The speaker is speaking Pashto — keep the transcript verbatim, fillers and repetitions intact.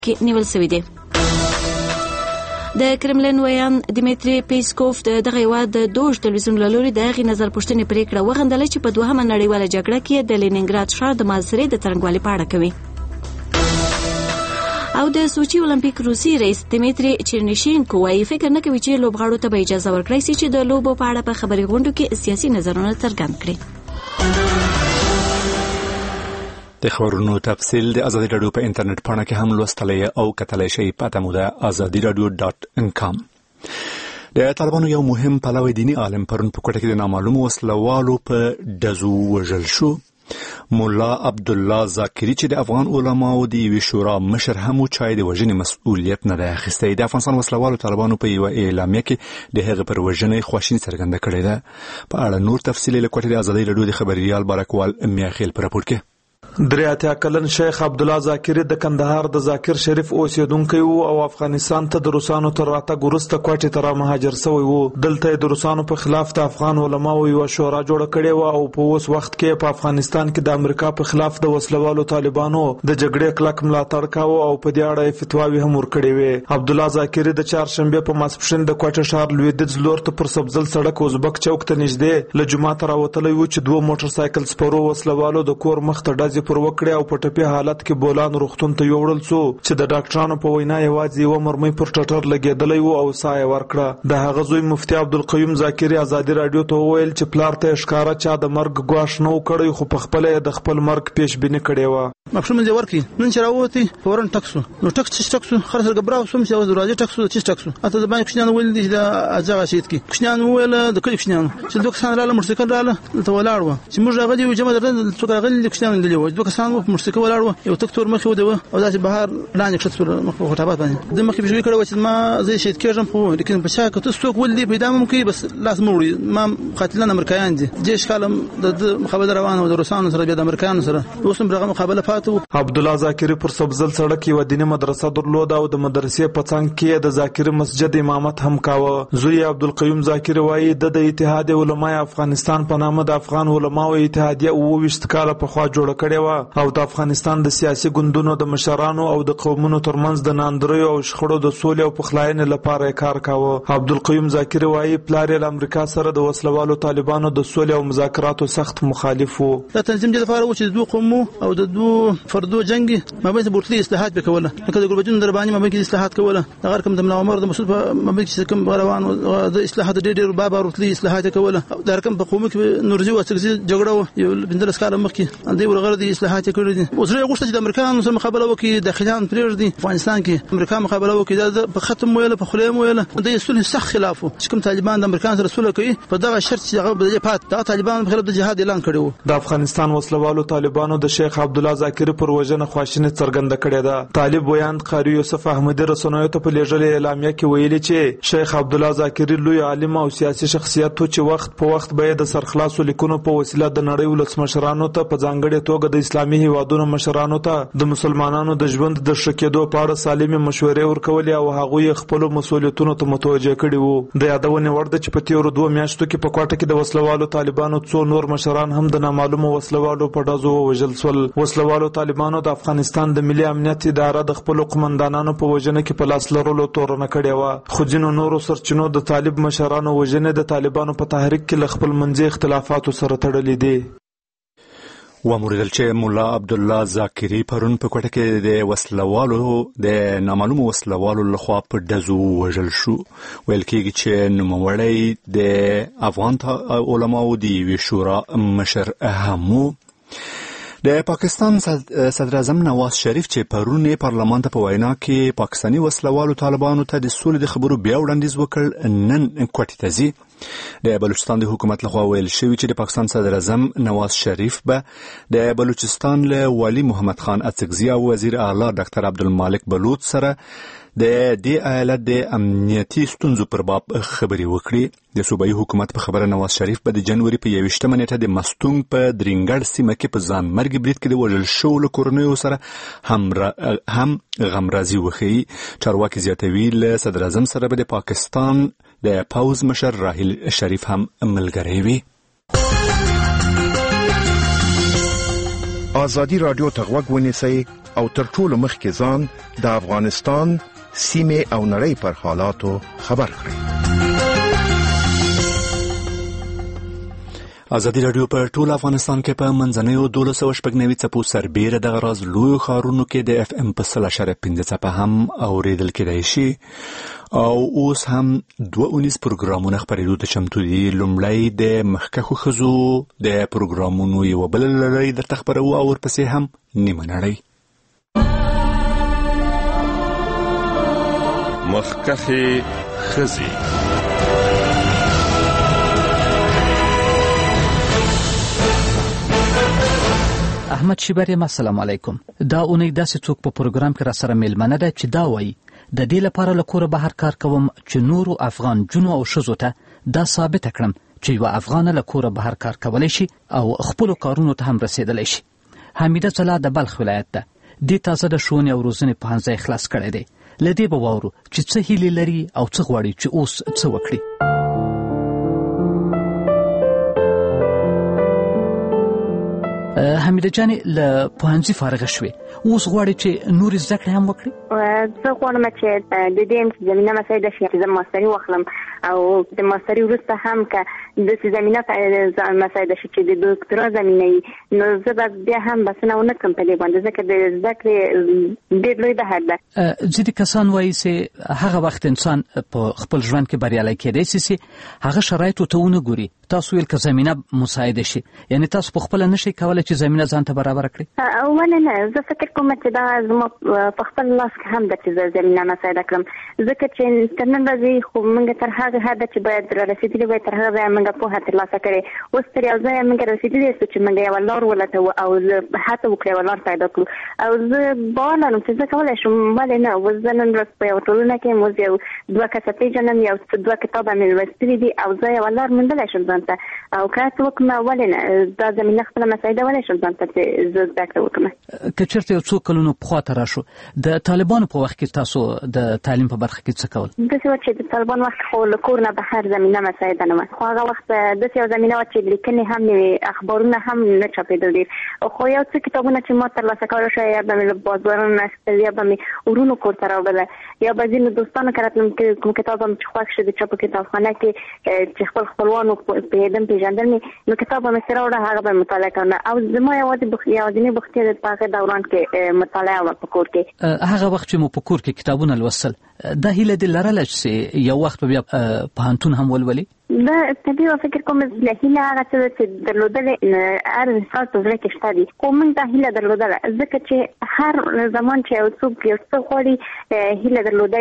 کې نیول شوی دی. د کرملین ویان دیمیتری پیسکوف د دغه هیواد د دوج تلویزیون له لوري د هغې نظر پوښتنې پرېکړه وغندله چې په دوهمه نړیواله جګړه کې د لینینګراد ښار د محاصرې د څرنګوالي په اړه کوي. او د سوچي اولمپیک روسي رئیس دیمیتری چرنیشینکو وايي فکر نه کوي چې لوبغاړو ته به اجازه ورکړی شي چې د لوبو په اړه په خبري غونډو کې سیاسي نظرونه څرګند کړي. د خبرونو تفصیل د ازادي رادیو په انټرنیټ پاڼه کې هم لوستلی او کتلی شئ. پته مو ده ازادي رادیو ډاټ کام. د طالبانو یو مهم پلوی دیني عالم پرون په کوټه کې د نامعلومو وسلوالو په ډزو وژل شو. مولا عبدالله زاکري چې د افغان علماو د یوې شورا مشر هم و چای د وژنې مسؤلیت نه دی اخیستی. د افغانستان وسلوالو طالبانو په یوه اعلامیه کې د هغه پر وژنې خواشیني څرګنده کړې ده. په اړه نور تفصیل له کوټې د ازادي رادیو د خبریال بارکوال میاخیل پر راپور کې. درې اتیا کلن شیخ عبدالله زاکري د کندهار د ذاکر شریف اوسیدونکی وو او افغانستان ته د روسانو تر راتګ وروسته کوټې ته را مهاجر شوی وو. دلته د روسانو په خلاف د افغان علماو یوه شورا جوړه کړې وه او په اوس وخت کې په افغانستان کې د امریکا په خلاف د وسلوالو طالبانو د جګړې کلک ملاتړ کاوه او په دې اړه فتواوې هم ورکړې وې. عبدالله زاکري د چهارشنبې په ماسپښین د کوټې ښار لویدیځ لور ته پر سبزل سړک ازبک چوک ته نږدې له جوماته راوتلی وو چې دوه موټر سایکل سپرو وسلوالو د کور مخ ته ډزې پر وکړې او په ټپي حالت کې بولان روغتون ته یوړل شو چې د ډاکټرانو په وینا یوازې یوه مرمۍ پر ټټر لګېدلی وو او ساه یې ورکړه. د هغه زوی مفتي عبدالقیوم زاکري ازادي راډیو ته وویل چې پلار ته یې ښکاره چا د مرګ ګواښ نه و کړی خو په خپله یې د خپل مرګ پیش بیني کړې وه. ماپښین مې ورکړي نن چې راووتی فورا ټک شو. نو ټک چې ټک شو خر سره ګبراو شوم چې اوس راځي ټک شو چې ټک شو. اته د باندې کوچنیان ویل دي چې اځغه شهید کی کوچنیان ویل د کلی کوچنیان چې دوه کسان رااله موټرسایکل رااله ته ولاړ و چې موږ راغلي یو جمع درته څوک راغلي کوچنیان دي دوه کسان په موټرسایکل ولاړ و یو تکتور مخې ودو او داسې بهر لاندې کښته پر مخ په خټابات باندې د مخې بشوي کړو چې ما زه شهید کېږم خو لیکن په شاکه ته څوک ولې پیدا ممکن بس لاس موري ما قاتلان امریکایان دي جيش کالم د مخابره روانه د روسانو سره د امریکایانو سره اوس هم برغه مقابله فاتو. عبدالله زاکري پر سبزل سړک یو دیني مدرسه درلوده او د مدرسې په څنګ کې د زاکري مسجد امامت هم کاوه. زوی عبدالقیوم زاکري وایي د د اتحاد علماء افغانستان په نامه د افغان علماو اتحادیه اوه ویشت کاله پخوا جوړه کړې وه او د افغانستان د سیاسي ګوندونو د مشرانو او د قومونو ترمنځ د ناندریو او شخړو د سولې او پخلاینې لپاره کار کاوه. عبدالقیوم زاکري وایي پلار یې له امریکا سره د وسلوالو طالبانو د سولې او مذاکراتو سخت مخالف و. دا تنظیم د لپاره و چې دوه قومو او د دوه فردو جنگي مابین بورتلي اصلاحات وکوله لکه د ګوربچون درباني مابین کې اصلاحات کوله د غیر کوم د منور د مسعود په مابین کې کوم روان د اصلاحات ډېر ډېر بابا ورتلي اصلاحات کوله د رقم په قومي کې نورزي او سکزي جګړه یو بندر سکاله مخکې دوی ورغره د اصلاحات کړې دي. اوس یې غوښتل چې د امریکایانو سره مقابله وکړي داخليان پرېږدي افغانستان کې امریکا مقابله وکړي د په ختم ویل په خلیم ویل د صلح سخت خلاف چې کوم طالبان د امریکا سره صلح کوي په دغه شرط چې هغه د پات د طالبان په خلاف د جهاد اعلان کړو. د افغانستان وسلوالو طالبانو د شیخ عبدالله زاکري پر وژنه خواشیني څرګنده کړې ده. طالب ویان قاری یوسف احمدي رسنیو ته په لېږلې اعلامیه کې ویلي چې شیخ عبدالله زاکري لوی عالم او سیاسي شخصیت و چې وخت په وخت به د سرخلاصو لیکونو په وسیله د نړۍ ولسمشرانو ته په ځانګړې توګه د اسلامي هیوادونو مشرانو ته د مسلمانانو د ژوند د ښه کېدو په اړه سالمې مشورې ورکولې او هغوی خپلو مسؤلیتونو ته متوجه کړي وو. د یادونې وړ ده چې په تېرو دوه میاشتو کې په کوټه کې د وسلوالو طالبانو څو نور مشران هم د نامعلومو وسلوالو په ډزو ووژل شول. وسلوالو طالبانو د افغانستان د ملي امنیت اداره د خپلو قمندانانو په وژنه کې په لاس لرلو تورنه کړې وه خو ځینو نورو سرچینو د طالب مشرانو وژنې د طالبانو په تحریک کې له خپل منځي اختلافاتو سره تړلې دي. واموریدل چې مولا عبدالله زاکري پرون په کوټه کې د وسلوالو د نامعلومو وسلوالو لخوا په ډزو وژل شو. ویل کېږي چې نوموړی د افغان علماو د یوې شورا مشر هم و. د پاکستان صدر اعظم نواز شریف چې پرون پارلمان ته په وینا کې پاکستاني وسلوالو طالبانو ته د سولې د خبرو بیا وړاندیز وکړ نن کوټې ته ځي. د بلوچستان د حکومت لخوا ویل شوی چې د پاکستان صدر اعظم نواز شریف به د بلوچستان له والي محمد خان اڅکزي او وزیر اعلی ډاکټر عبدالمالک بلوچ سره د دې ایالت د امنیتي ستونزو پر باب خبرې وکړي. د صوبایي حکومت په خبره نواز شریف به د جنوري په یویشتمه نیټه د مستونګ په درینګړ سیمه کې په ځان مرګ برید کې د وژل شوو له کورنیو سره هم هم غمرازي وښیي. چارواکي زیاتوي له صدر اعظم سره به د پاکستان د پوځ مشر راحیل شریف هم ملګری وي. آزادی رادیو ته غوږ ونیسئ او تر ټولو مخکې ځان د افغانستان سیمې او نړۍ پر حالاتو خبر کړئ. ازادي رادیو په ټول افغانستان کې په منځنیو دولس سوه شپږ نوي څپو سربیره د غراز لوی ښارونو کې د اف ام په سل اشاریه پنځه څپه هم اوریدل کېدای شي او اوس هم دوه اونیز پروګرامونه خپرېدو ته چمتو دي. لومړی د مخکښو ښځو د پروګرامونو یوه بله لړۍ درته خپروو او ورپسې هم نیمه نړۍ. مخکښې ښځې. احمد شیبریم، السلام علیکم. دا اونۍ داسې څوک په پروګرام کې را سره میلمنه ده چې دا وایي د دې لپاره له کوره بهر کار کوم چې نورو افغان جنو او ښځو ته دا ثابت کړم چې یوه افغانه له کوره بهر کار کولی شي او خپلو کارونو ته هم رسېدلی شي. حمیده صلاح د بلخ ولایت ده. دې تازه د ښوونې او روزنې پوهنځی خلاص کړی دی. له دې به واورو چې څه هیلې لري او څه غواړي چې اوس څه وکړي. حمیده جانې له پوهنځي فارغه شوې، اوس غواړي چې نورې زده کړې هم وکړي؟ زه غواړم چې د دې زمینه مسایده شي چې زه ماستري واخلم او د ماستري وروسته هم که داسې زمینه مسایده شي چې د دوکتورا زمینه وي، نو زه به بیا هم بسنه ونه کړم په دې باندې، ځکه د زده کړې ډېر لوی بهر ده. ځینې کسان وایي چې هغه وخت انسان په خپل ژوند کې بریالی کېدی شي چې هغه شرایطو ته ونه ګوري. تاسو ویل که زمینه مساعده شي، یعنی تاسو په خپله نشئ کولی چې زمینه ځان ته برابره کړئ؟ ولې نه، زه فکر کوم چې دا زما په خپل لاس کې هم ده چې زه زمینه مساعده کړم، ځکه چې تر نن ورځې خو موږ تر هغه حده چې باید را رسېدلي وای تر هغه ځایه موږ پوهه ترلاسه کړې. اوس تر یو ځایه موږ رسېدلي یو چې موږ یوه لار ولټوو او زه هڅه وکړو یوه لار پیدا کړو، او زه باور لرم چې زه کولی شم. ولې نه، اوس زه نن ورځ په یوه ټولنه کې یم، اوس یو دوه کسه پېژنم، یو دوه کتابه مې لوستلي دي او زه یوه لار موندلی شم ځان ته، او که هڅه وکړم ولې نه دا زمینه خپله مساعده ولی شم ځان ته چې زه زده کړه وکړم. که چېرته یو څو کلونو پخوا ته راشو، د طالبانو په وخت کې تاسو د تعلیم په برخه کې څه کول؟ داسې وه چې د طالبان وخت خو له کور نه بهر زمینه مساعده نه وه، خو هغه وخت داسې یوه زمینه وه چې لیکنې هم نه وې، اخبارونه هم نه چاپېدل ډېر، خو یو څه کتابونه چې ما ترلاسه کولی شوی، یا به مې له بازارونو نه اخیستل، یا به مې ورونو کور ته راوړله، یا به ځینو دوستانو کره تلم چې کوم کتاب به مې چې خوښ شو د چا په کتابخانه کې چې خپل خپلوانو پوهېدم پېژندل مې، نو کتاب به مې ترې راوړه، هغه به مې مطالعه کوله. او زما یوازې یوازینۍ بوختیا د په هغه دوران کې مطالعه وه په کور کې. هغه وخت چې مو په کور کې کتابونه لوستل، دا هیله دې لرله چې یو وخت به بیا پوهنتون هم ولولي؟ دا طبیعي فکر کوم له هیله هغه څه چې درلودلې هر انسان په زړه کې شته دي، خو موږ دا هیله درلودله ځکه چې هر زمان چې یو څوک یو څه غواړي هیله درلودی